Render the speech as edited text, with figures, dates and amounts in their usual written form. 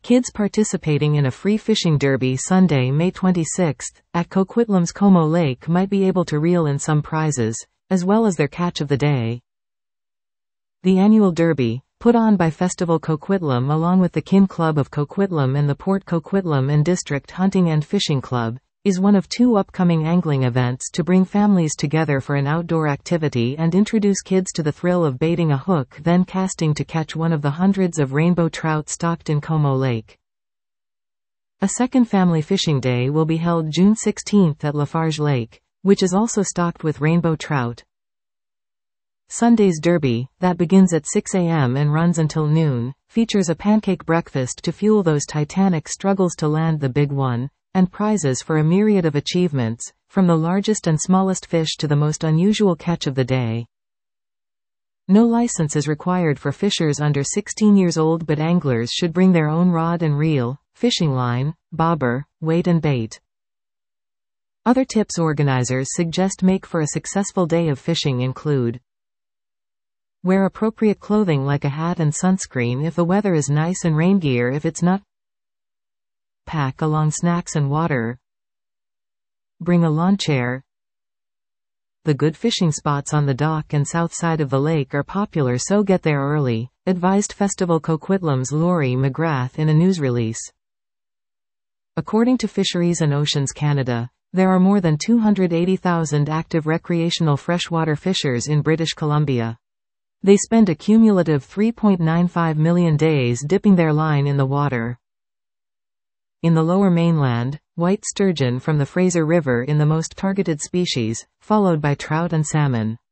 Kids participating in a free fishing derby Sunday, May 26, at Coquitlam's Como Lake might be able to reel in some prizes, as well as their catch of the day. The annual derby, put on by Festival Coquitlam along with the Kin Club of Coquitlam and the Port Coquitlam and District Hunting and Fishing Club, is one of two upcoming angling events to bring families together for an outdoor activity and introduce kids to the thrill of baiting a hook then casting to catch one of the hundreds of rainbow trout stocked in Como Lake. A second family fishing day will be held June 16 at Lafarge Lake, which is also stocked with rainbow trout. Sunday's derby, that begins at 6 a.m. and runs until noon, features a pancake breakfast to fuel those titanic struggles to land the big one, and prizes for a myriad of achievements, from the largest and smallest fish to the most unusual catch of the day. No license is required for fishers under 16 years old, but anglers should bring their own rod and reel, fishing line, bobber, weight and bait. Other tips organizers suggest make for a successful day of fishing include: wear appropriate clothing like a hat and sunscreen if the weather is nice and rain gear if it's not. Pack along snacks and water. Bring a lawn chair. The good fishing spots on the dock and south side of the lake are popular, so get there early, advised Festival Coquitlam's Laurie McGrath in a news release. According to Fisheries and Oceans Canada, there are more than 280,000 active recreational freshwater fishers in British Columbia. They spend a cumulative 3.95 million days dipping their line in the water. In the Lower Mainland, white sturgeon from the Fraser River in the most targeted species, followed by trout and salmon.